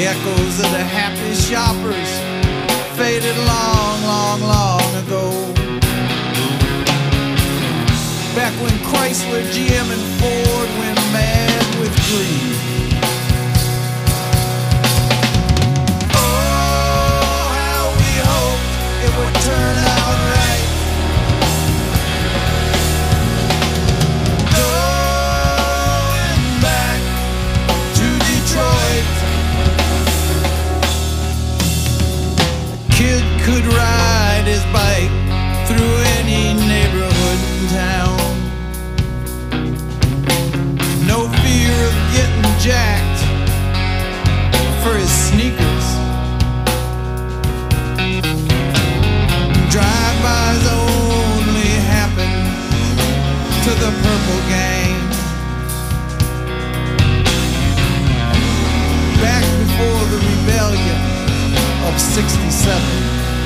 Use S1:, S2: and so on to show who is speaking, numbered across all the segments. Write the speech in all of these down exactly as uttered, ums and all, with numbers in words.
S1: The echoes of the happy shoppers faded long, long, long ago. Back when Chrysler, G M, and Ford went mad with greed. Oh, how we hoped it would turn out right. Going back to Detroit, a kid could ride his bike through any neighborhood in town. No fear of getting jacked for his sneakers. Drive-bys only happen to the Purple Gang. Back before the rebellion of sixty-seven.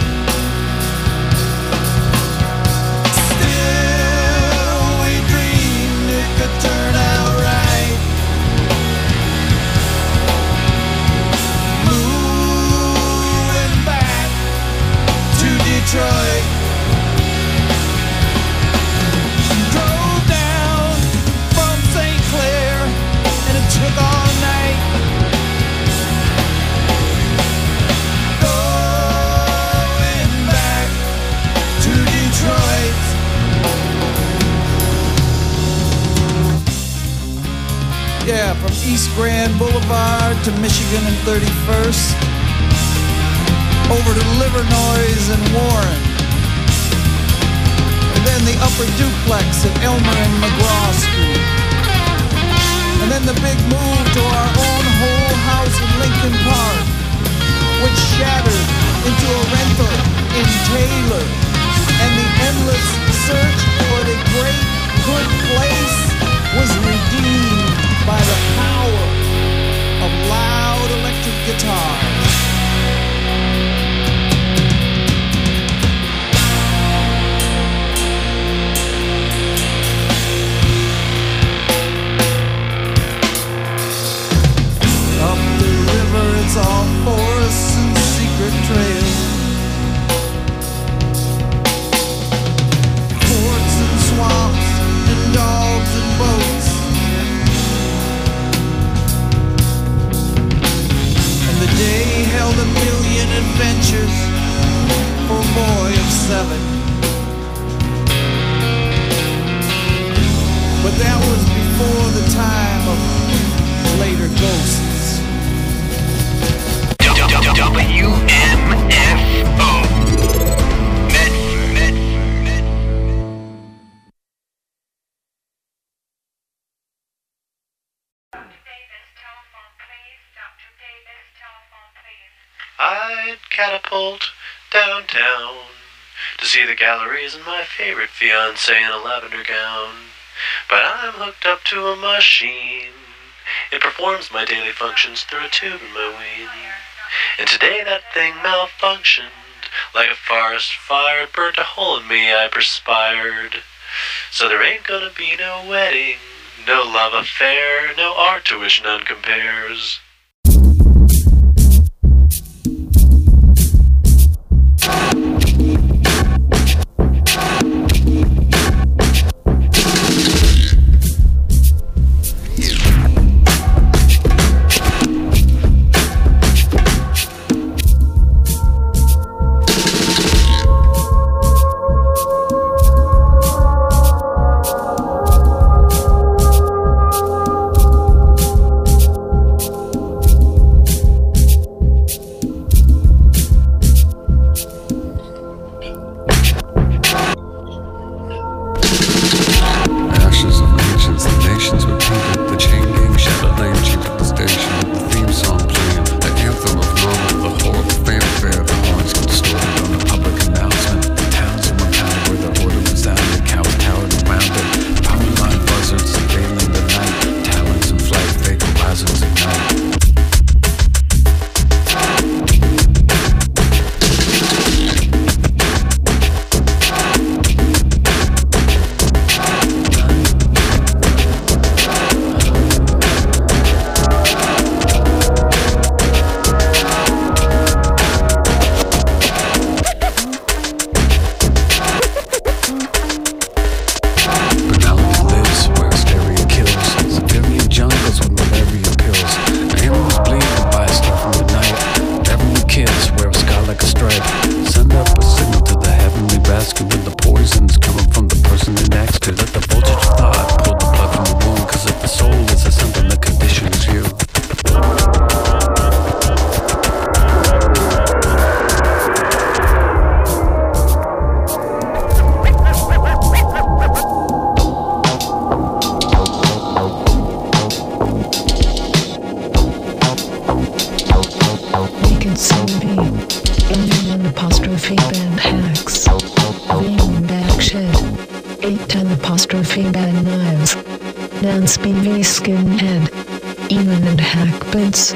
S1: Still we dreamed it could turn out right. Moving back to Detroit. Drove down from Saint Clair and it took all night. Going back to Detroit. Yeah, from East Grand Boulevard to Michigan and thirty-first, over to Livernois and Warren, and then the upper duplex at Elmer and McGraw Street, and then the big move to our own whole house in Lincoln Park, which shattered into a rental in Taylor, and the endless search for the great good place was redeemed by the power of loud electric guitars. Up the river it's all forests and secret trails, forts and swamps and dogs and boats. The day held a million adventures for a boy of seven. But that was before the time of later ghosts.
S2: W M F O Medford.
S3: I'd catapult downtown to see the galleries and my favorite fiancé in a lavender gown. But I'm hooked up to a machine. It performs my daily functions through a tube in my ween. And today that thing malfunctioned. Like a forest fire, it burnt a hole in me, I perspired. So there ain't gonna be no wedding, no love affair, no art to which none compares.
S4: Naked Sylvie, Indian and apostrophe band hacks, Vein back shed, eight ten apostrophe band knives, Nance B V skinhead, Eamon and hack bits.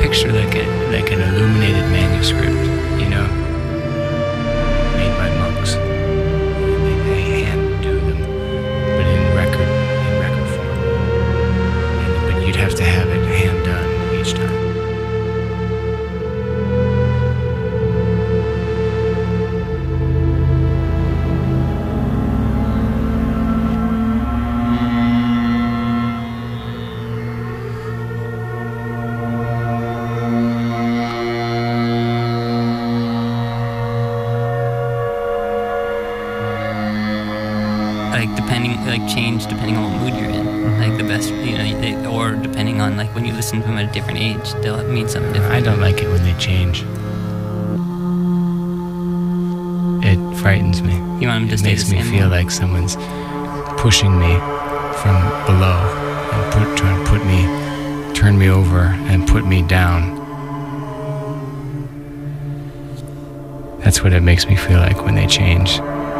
S5: picture like a like an illuminated manuscript, you know, made by monks. They, they hand do them, but in record in record form. And, but you'd have to have it hand done each time.
S6: Like change depending on what mood you're in. Like the best, you know, they, or depending on like when you listen to them at a different age, they'll mean something different.
S5: I don't like it when they change. It frightens me.
S6: You want them to
S5: it
S6: stay
S5: makes
S6: the
S5: me
S6: same
S5: feel
S6: way.
S5: like someone's pushing me from below and put, trying to put me, turn me over and put me down. That's what it makes me feel like when they change.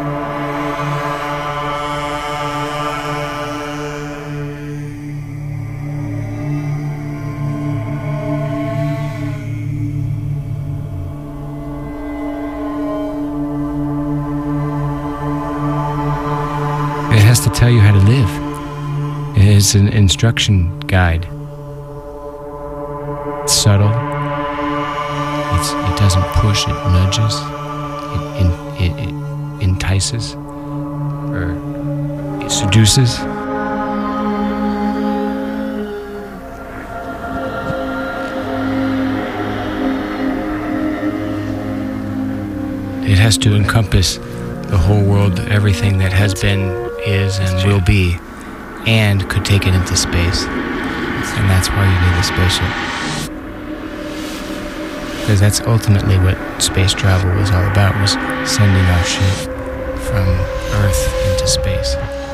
S5: To tell you how to live. It's an instruction guide. It's subtle. It's, it doesn't push, it nudges. It, in, it, it entices or it seduces. It has to encompass the whole world, everything that has been, is, and will be, and could take it into space. And that's why you need a spaceship. Because that's ultimately what space travel was all about, was sending our shit from Earth into space.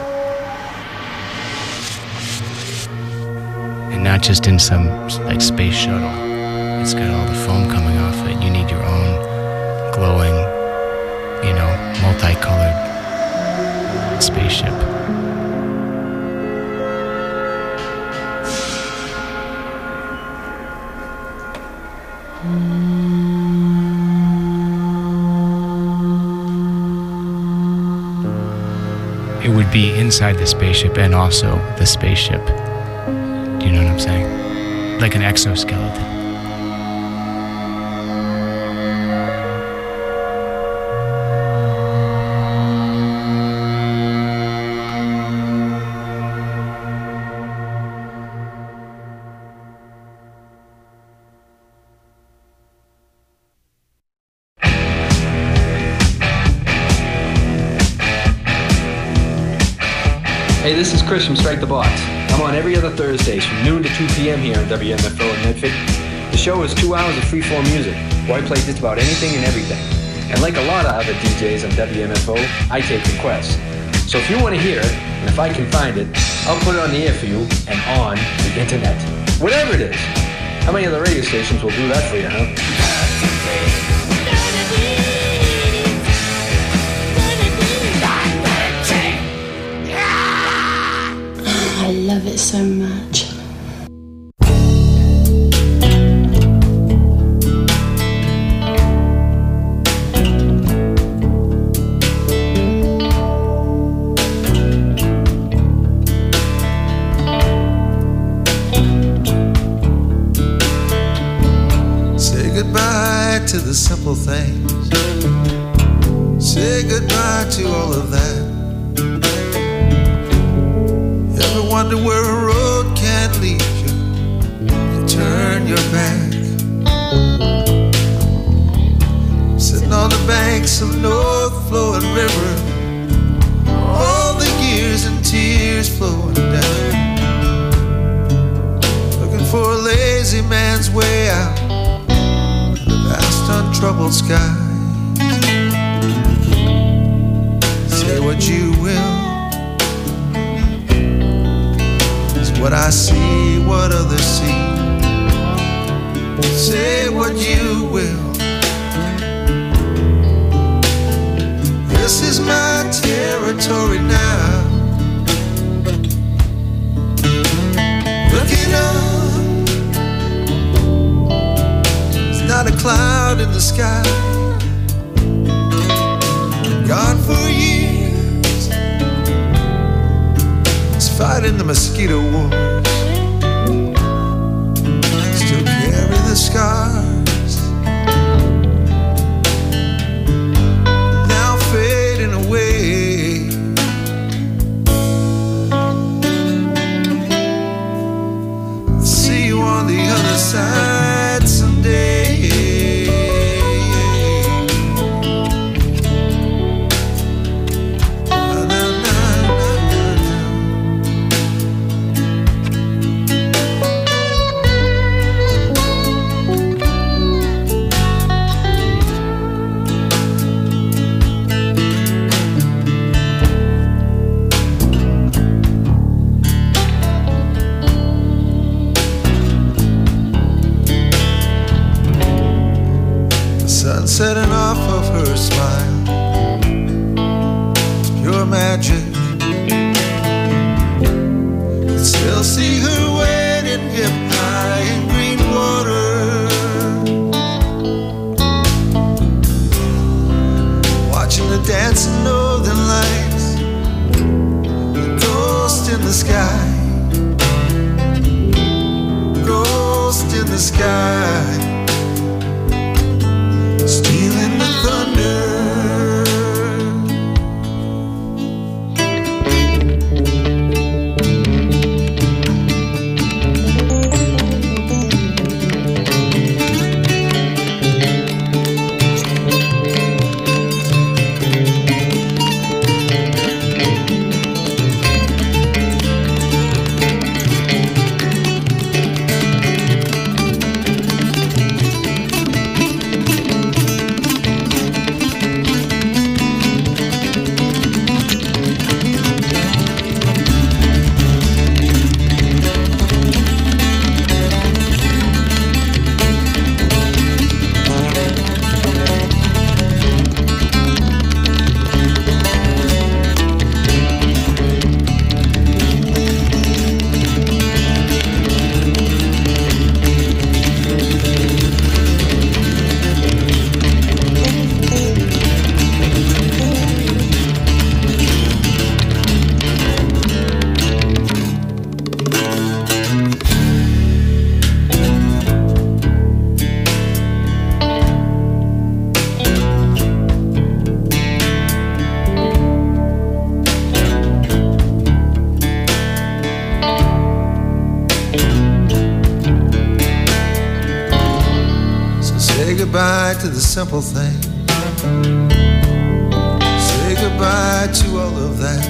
S5: And not just in some, like, space shuttle. It's got all the foam coming off it. You need your own glowing, you know, multicolored spaceship. It would be inside the spaceship and also the spaceship. Do you know what I'm saying? Like an exoskeleton.
S7: Hey, this is Chris from Strike the Box. I'm on every other Thursdays from noon to two p.m. here on W M F O in Medford. The show is two hours of freeform music, where I play just about anything and everything. And like a lot of other D Js on W M F O, I take requests. So if you want to hear it, and if I can find it, I'll put it on the air for you and on the internet. Whatever it is. How many other radio stations will do that for you, huh?
S8: I love it so much.
S1: Say goodbye to the simple things. Say goodbye to all of that. Ever wonder where a road can't lead you? You turn your back. Sitting on the banks of North flowing river, all the years and tears flowing down, looking for a lazy man's way out of the vast untroubled sky. Say what you will, what I see, what others see. Say what you will. This is my territory now. Looking up, cloud in the sky. Gone for years, it's fighting the mosquito wars. Still carry the scars, now fading away. I'll see you on the other side someday. Setting off of her smile, pure magic. Can still see her waiting hip high in green water, watching the dancing northern lights, the ghost in the sky, ghost in the sky. Stealing the thunder. Goodbye to the simple things. Say goodbye to all of that.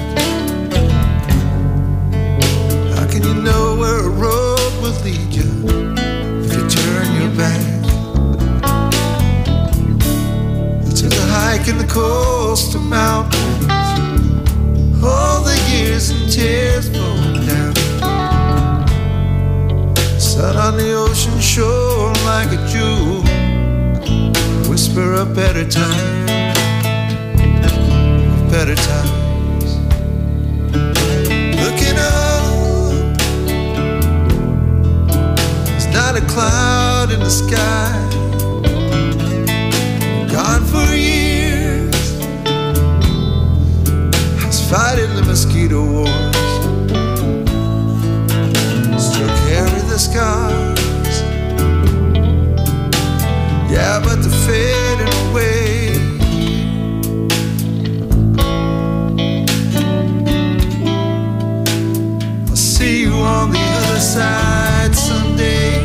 S1: How can you know where a road will lead you if you turn your back? You took a hike in the coastal mountains, all the years and tears flowing down. Sun on the ocean shore like a jewel, whisper of better times, of better times. Looking up, there's not a cloud in the sky. Gone for years, I was fighting the mosquito wars. Still carry the scars. Yeah, but they're fading away. I'll see you on the other side someday.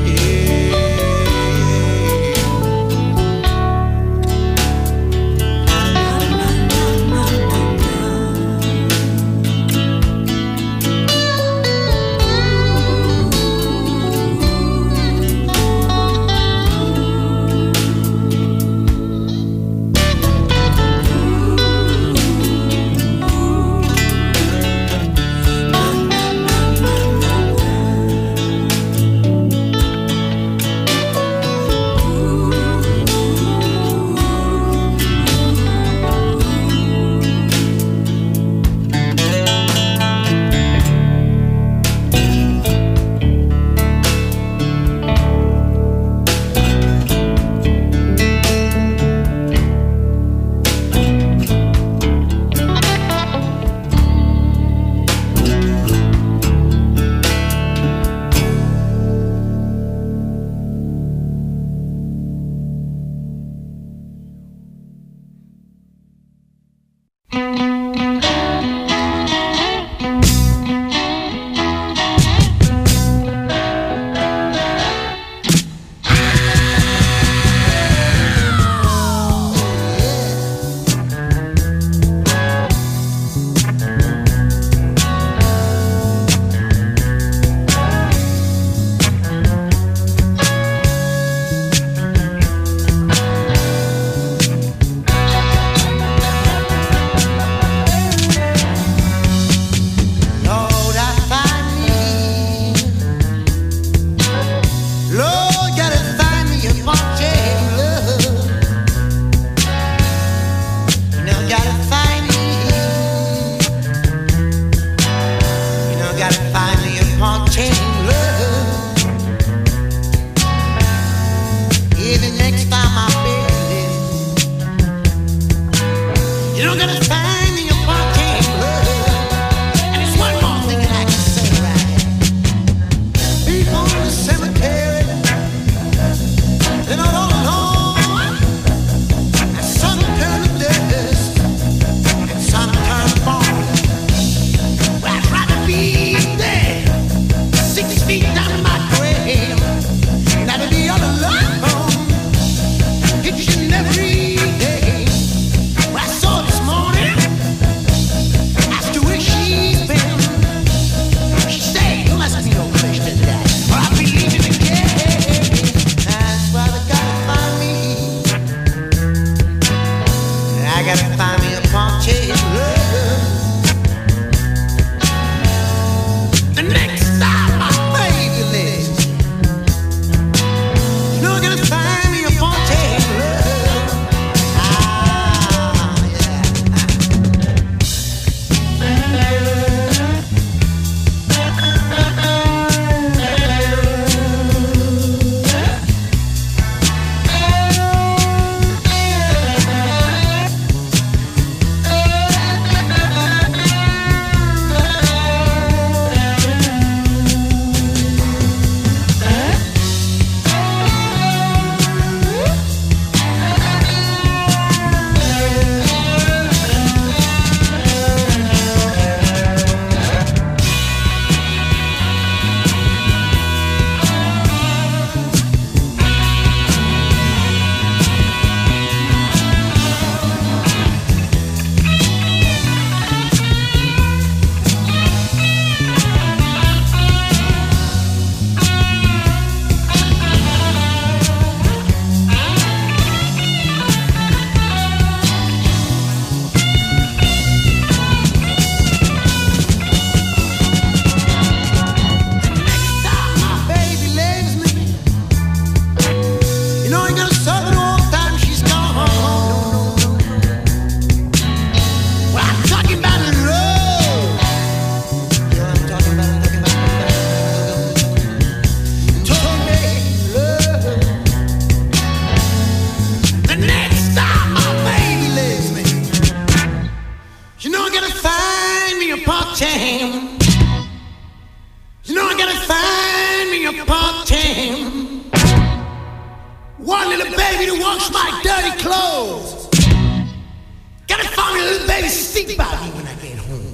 S9: One little baby to wash my dirty clothes. Gotta find me a little baby to think about me when I get home.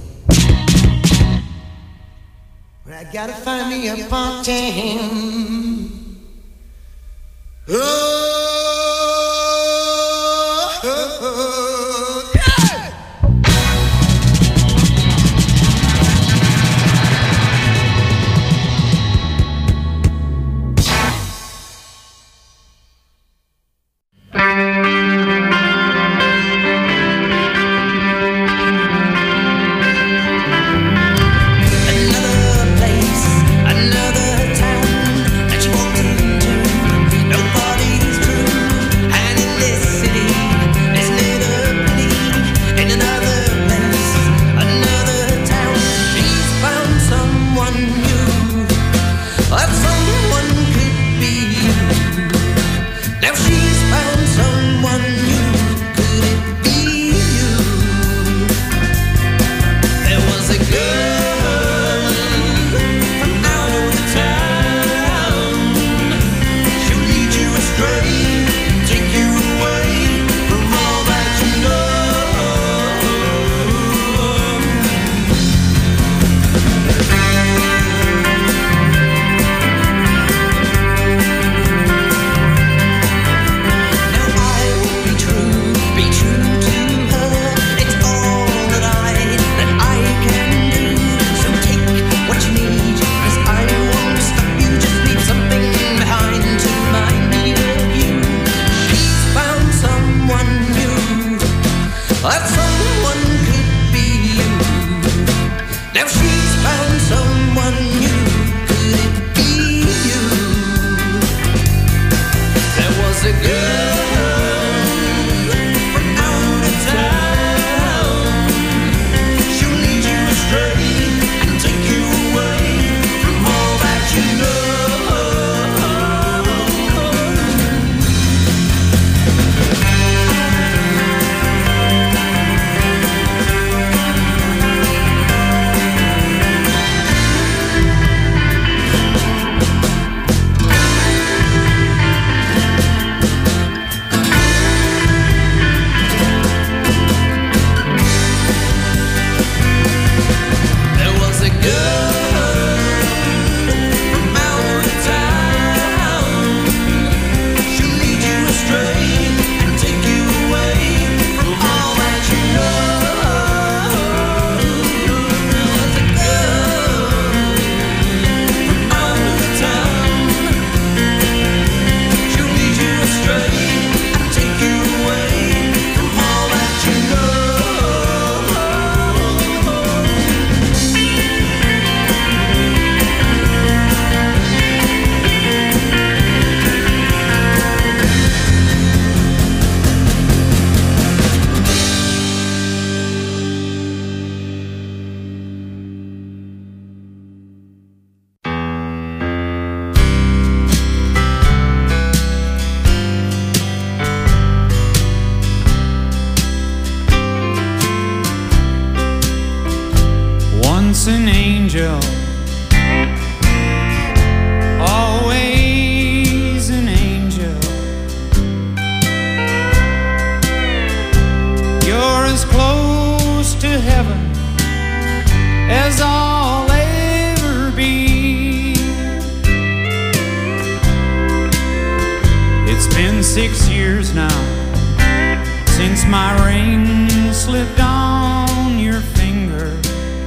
S9: Well, I gotta find me a part-time. Oh, oh, oh, yeah!
S1: An angel, always an angel. You're as close to heaven as I'll ever be. It's been six years now since my ring slipped on your finger.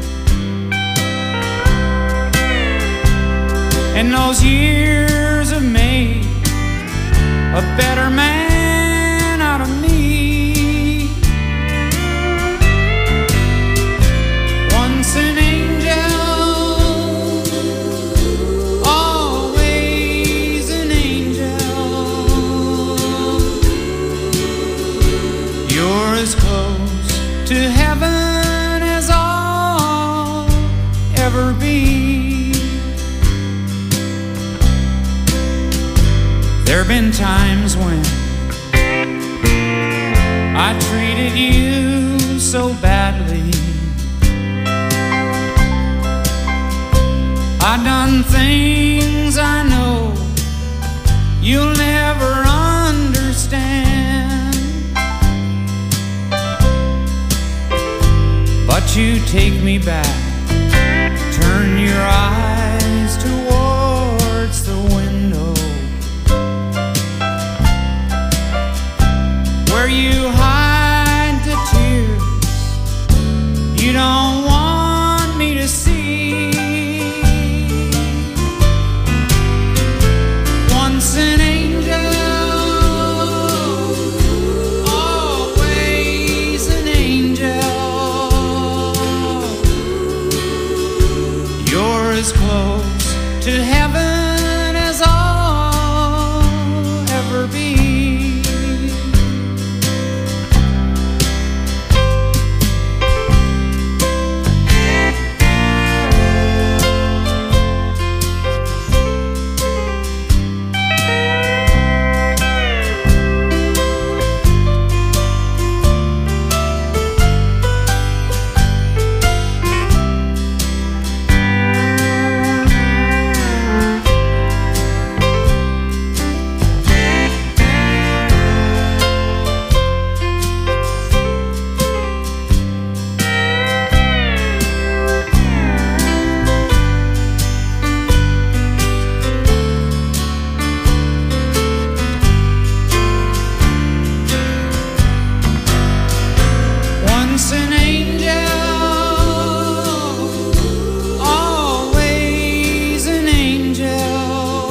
S1: And those years have made a better man out of me. Once an angel, always an angel. You're as close to heaven as I'll ever be. There've been times when I treated you so badly. I done things I know you'll never understand. you take me back? Turn your eyes towards the window where you hide the tears you don't want me to see. Once an angel, always an angel. You're as close to heaven as I'll ever be. Once an angel, always an angel.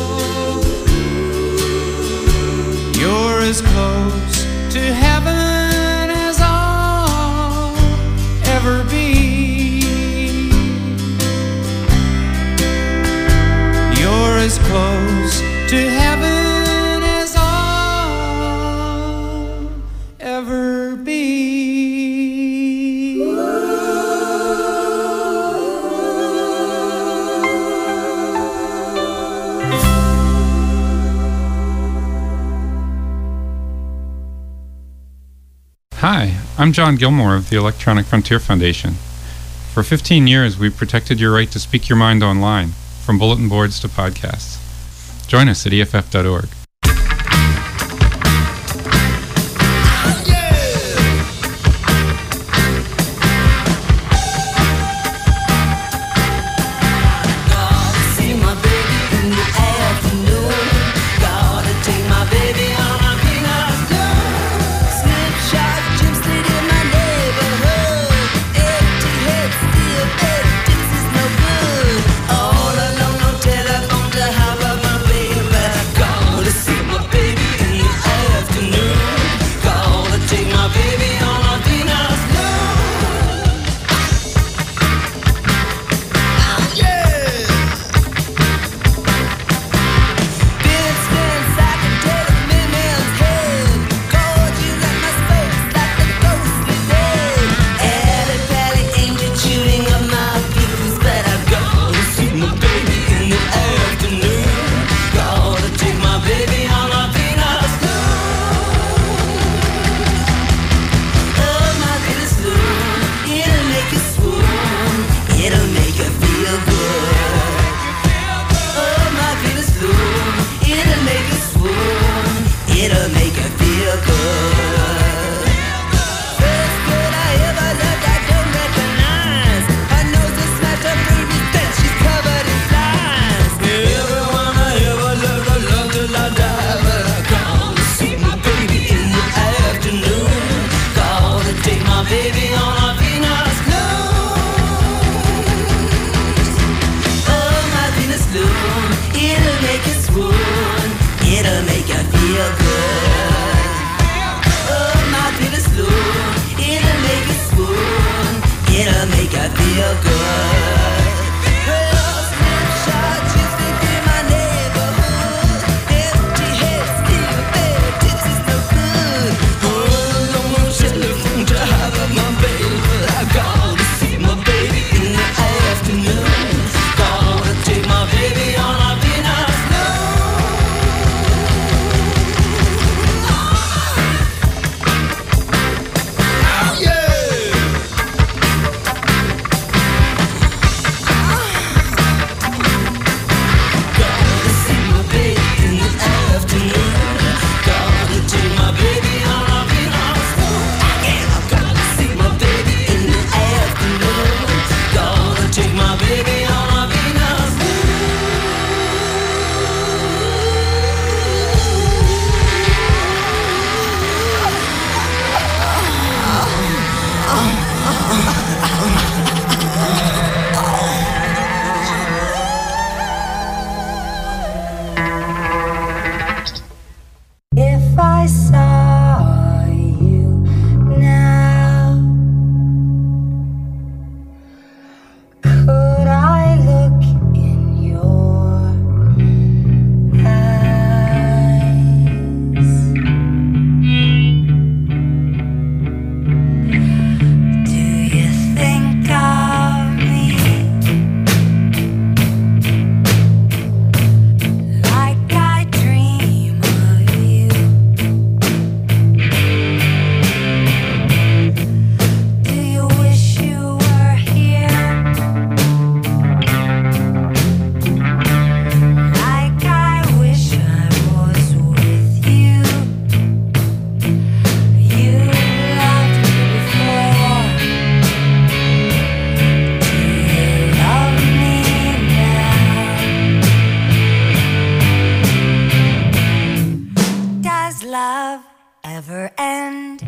S1: You're as close to heaven as I'll ever be. You're as close to heaven as I'll ever be.
S10: Hi, I'm John Gilmore of the Electronic Frontier Foundation. For fifteen years, we've protected your right to speak your mind online, from bulletin boards to podcasts. Join us at E F F dot org.
S11: love ever end?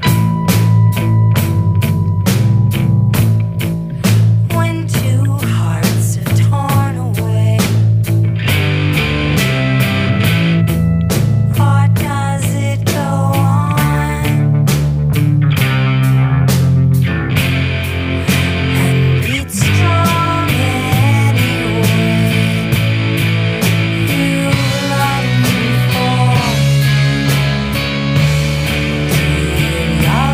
S11: When two hearts are torn away, or does it go on and beat strong anyway? You love me for, do you love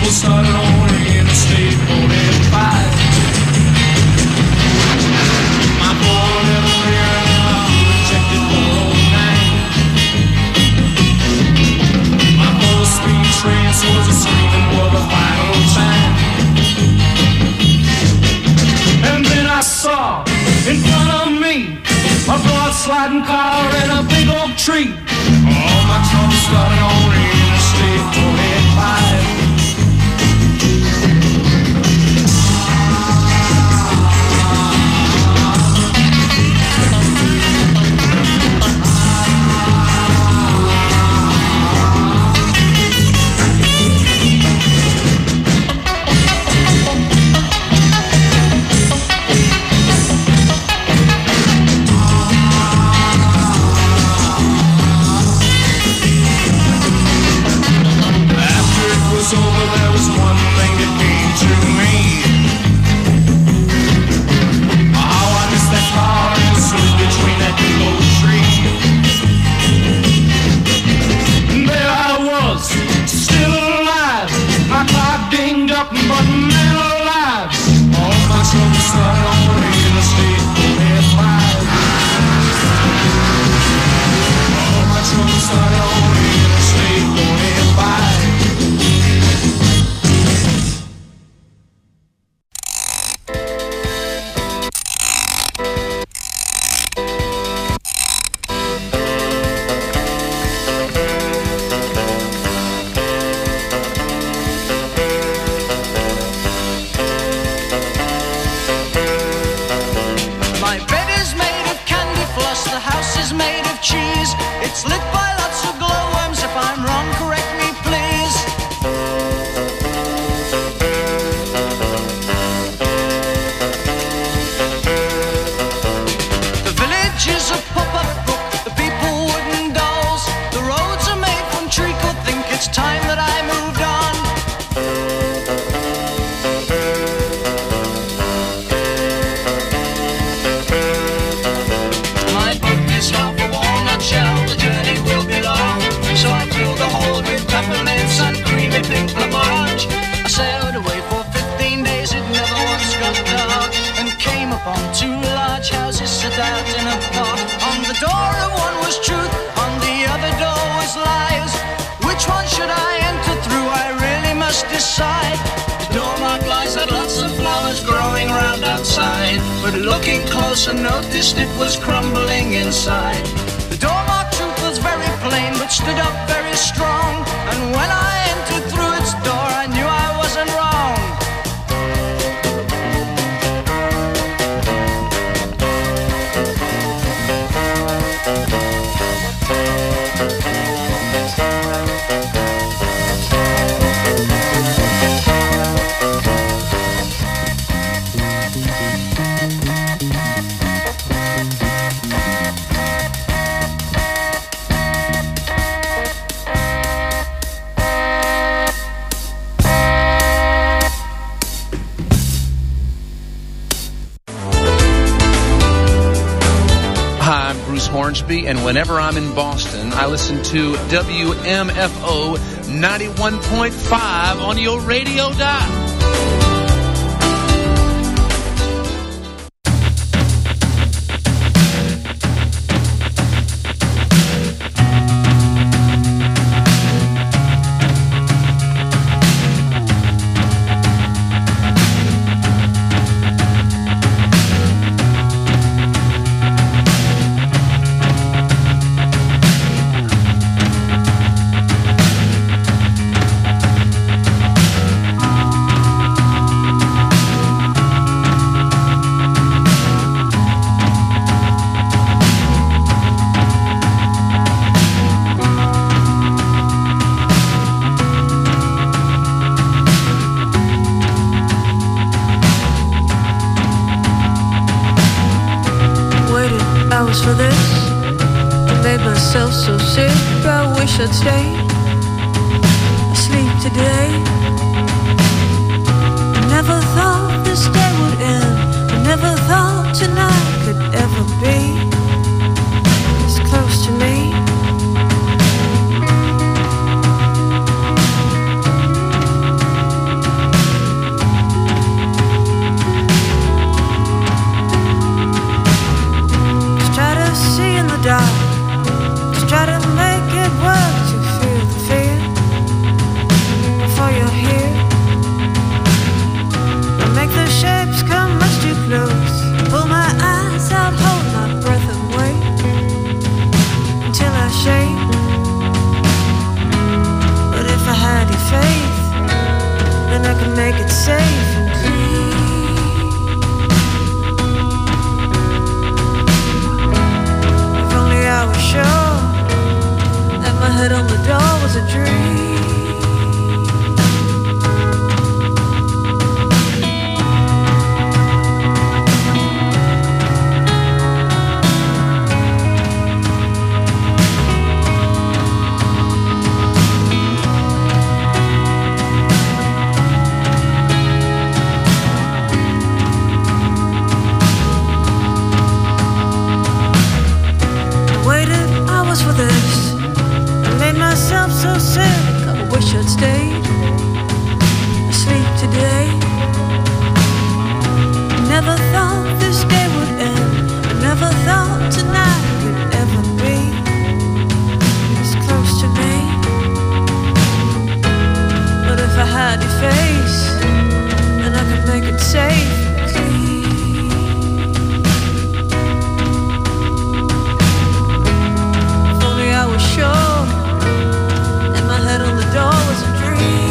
S12: trouble started on Interstate forty-five. My boy never realized rejected four oh nine. My full-speed trance was a screaming for the final time. And then I saw in front of me a broad sliding car and a big oak tree. All my trouble started on Interstate forty-five. Over, there was one thing that came to me. How I missed that car and slid between that big old tree. There I was, still alive. My clock dinged up, but man alive. All my trouble started on Interstate forty-five. All my trouble started on Interstate forty-five.
S13: It's lit by lots of glowworms. If I'm wrong, correct me, please. The village is a pop-up book. The people wooden dolls. The roads are made from treacle. Think it's time that I moved on. My book is half a walnut shell. So I filled the hold with peppermints and creamy pink blancmange. I sailed away for fifteen days, it never once got dark, and came upon two large houses set out in a park. On the door of one was truth, on the other door was lies. Which one should I enter through? I really must decide. The door marked lies had lots of flowers growing round outside, but looking closer noticed it was crumbling inside. The door marked truth was very plain, but stood up very strong. And when I entered through its door, I knew I wasn't wrong.
S14: Hornsby, and whenever I'm in Boston, I listen to W M F O ninety-one point five on your radio dial.
S15: For this, I made myself so sick. I wish I'd stayed asleep today. I never thought this day would end. I never thought tonight could ever be this close to me. this. I made myself so sick, I wish I'd stayed asleep today. Never thought this day would end. I never thought tonight would ever be this close to me. But if I had your face, then I could make it safe and clean. If only I was sure that my head on the door was a dream.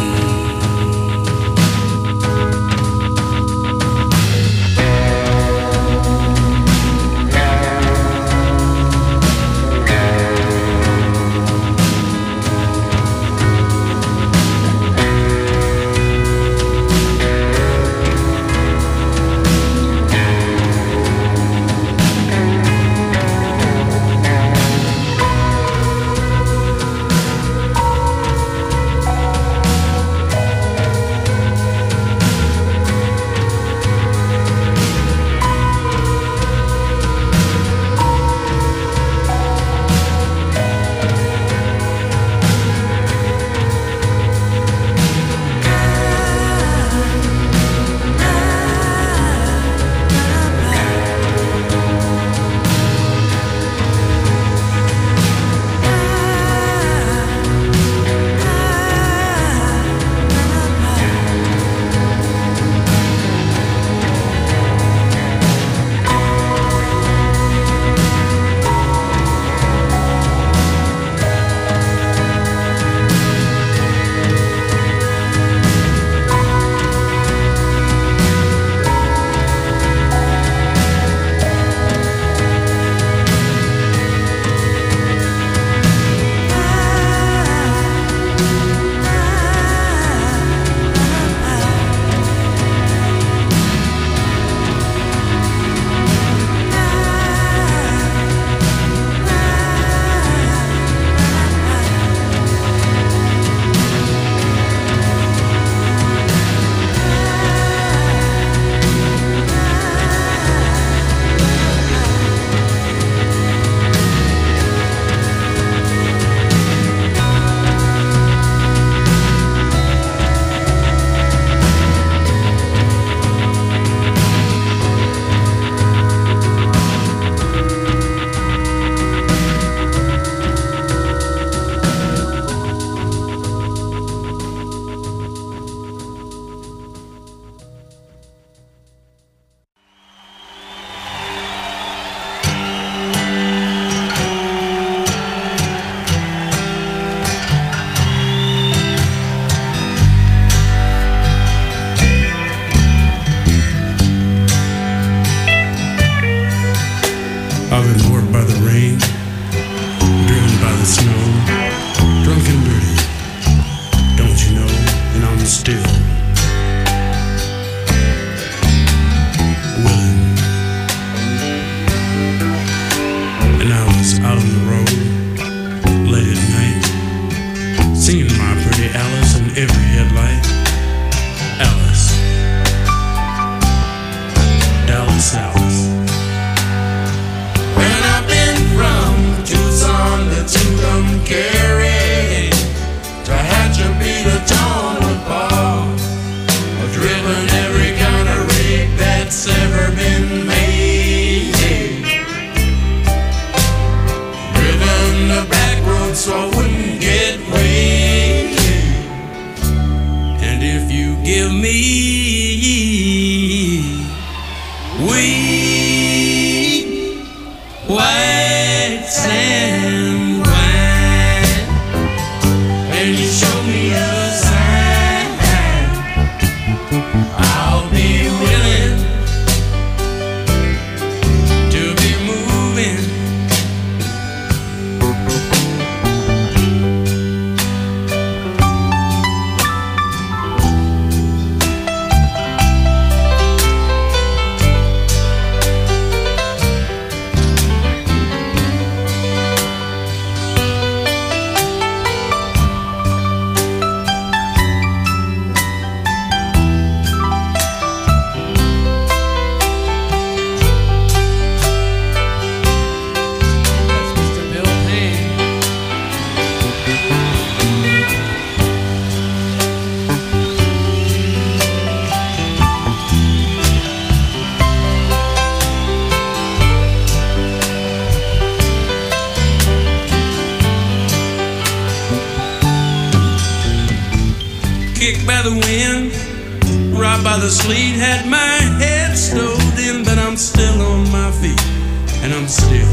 S12: kicked by the wind, right by the sleet, had my head stowed in, but I'm still on my feet, and I'm still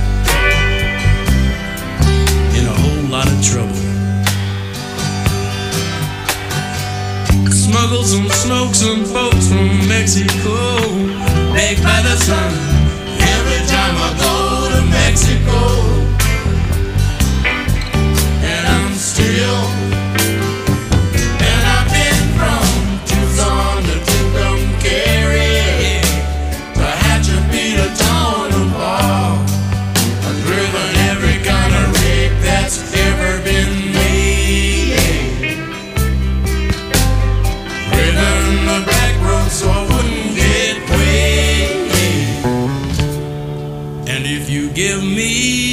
S12: in a whole lot of trouble. Smuggle some smoke, some folks from Mexico, baked by the sun, every time I go to Mexico. And I'm still, and I've been from Tucson to Tucumcari, to Hatchet to Tonopah. I've driven every kind of rig that's ever been made, driven the back road so I wouldn't get way. And if you give me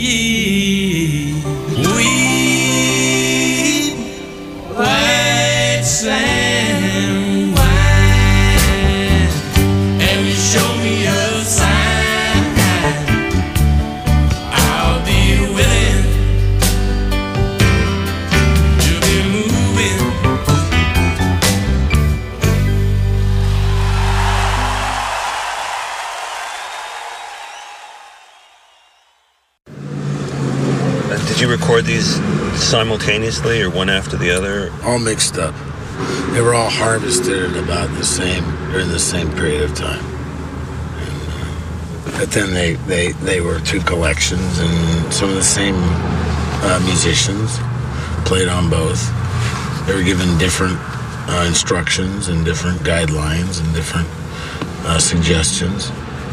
S12: white sand wine, and you show me a sign, I'll be willing to be moving.
S16: Uh, did you record these simultaneously or one after the other?
S17: All mixed up. They were all harvested at about the same during the same period of time. And, uh, but then they, they, they were two collections, and some of the same uh, musicians played on both. They were given different uh, instructions and different guidelines and different uh, suggestions.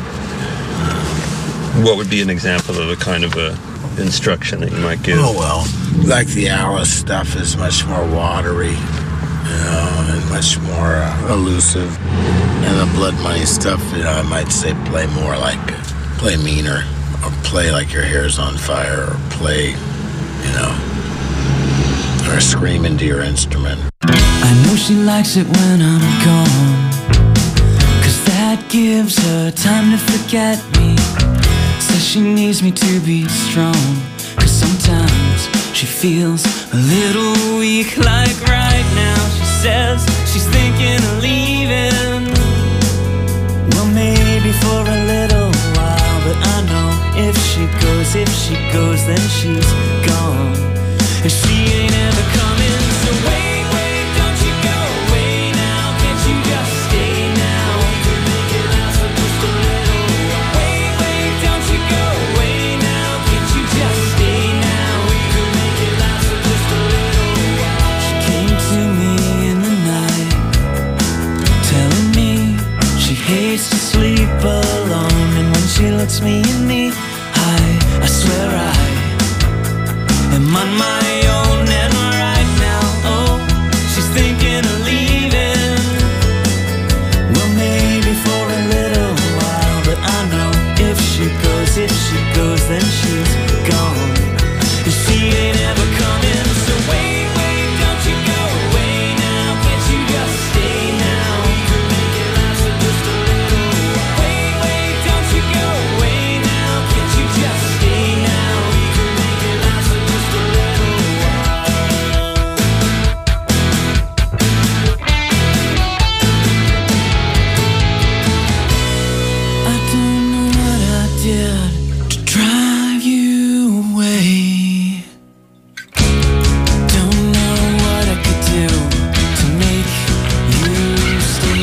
S16: Um, what would be an example of a kind of a instruction that you might give?
S17: Oh, well, like the Alice stuff is much more watery, you know, and much more uh, elusive. And the Blood Money stuff, you know, I might say play more like, play meaner, or play like your hair's on fire, or play, you know, or scream into your instrument.
S18: I know she likes it when I'm gone, 'cause that gives her time to forget me. Says she needs me to be strong, 'cause sometimes she feels a little weak. Like right now, she says she's thinking of leaving. Well, maybe for a little while, but I know if she goes, if she goes, then she's gone, and she ain't ever coming. So wait, wait, don't you go away now. Can't you just stay now? We could make it last for just a little while. Wait, wait, don't you go away now. Can't you just stay now? We could make it last for just a little while. She came to me in the night, telling me she hates to sleep alone, and when she looks me in the eye, I swear I am on my own. And right now, oh, she's thinking of leaving. Well, maybe for a little while, but I know if she goes, if she goes, then she's gone, and she ain't ever coming. So wait, wait, don't you go away now. Can't you just stay now? We could make it last for just a little while. Wait, wait, don't you go away now. Can't you just stay now? We could make it last for just a little while. I don't know what I did to drive you away. Don't know what I could do to make you stay.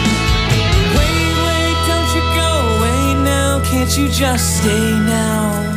S18: Wait, wait, don't you go away now. Can't you just stay now?